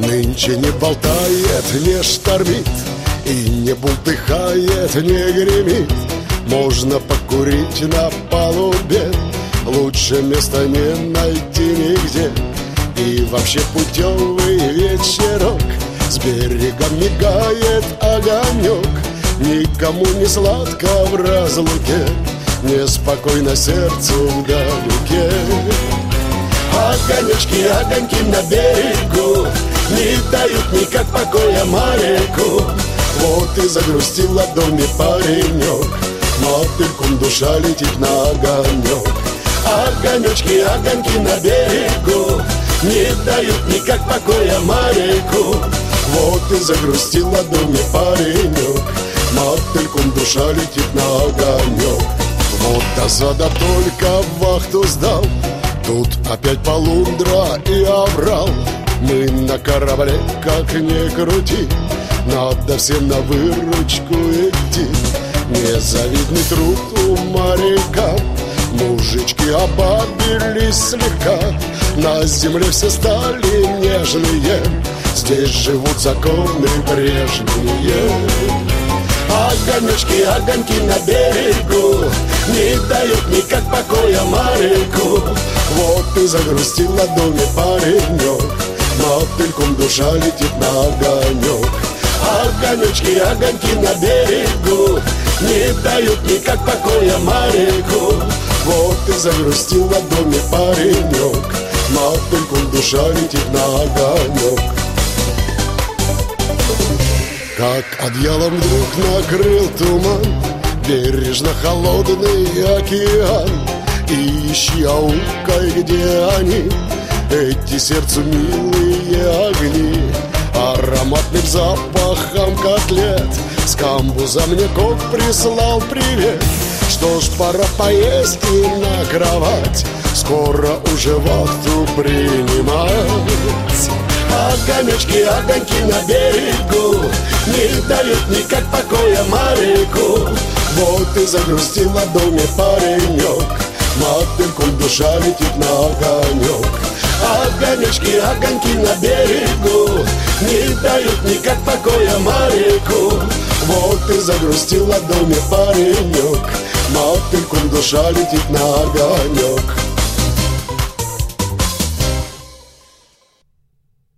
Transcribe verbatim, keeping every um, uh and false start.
Нынче не болтает, не штормит, и не бултыхает, не гремит. Можно покурить на палубе, лучше места не найти нигде. И вообще путевый вечерок, с берега мигает огонек. Никому не сладко в разлуке, неспокойно сердцу вдалеке. Огонечки, огоньки на берегу не дают никак покоя моряку. Вот и загрустил о доме паренек, мотыльком душа летит на огонек. Огонечки, огоньки на берегу не дают никак покоя моряку. Вот и загрустил о доме паренек, мотыльком душа летит на огонек. Вот досада, только вахту сдал, тут опять полундра и оврал. Мы на корабле, как ни крути, надо всем на выручку идти. Незавидный труд у моряка, мужички обабились слегка. На земле все стали нежные, здесь живут законы прежние. Огонечки, огоньки на берегу не дают никак покоя моряку. Вот и загрустил о доме паренек, мотыльком душа летит на огонек. Огонечки, огоньки на берегу не дают никак покоя моряку. Вот и загрустил о доме паренек, мотыльком душа летит на огонек. Как одеялом вдруг накрыл туман, бережно холодный океан. И ищи аукой, где они, эти сердцу милые огни. Ароматным запахом котлет с камбуза мне кок прислал привет. Что ж, пора поесть и на кровать, скоро уже вахту принимать. Огонечки, огоньки на берегу не дают никак покоя моряку. Вот и загрустил о доме паренек, мотыльком душа летит на огонек. Огонечки, огоньки на берегу не дают никак покоя моряку. Вот и загрустил о доме паренек, мотыльком душа летит на огонек.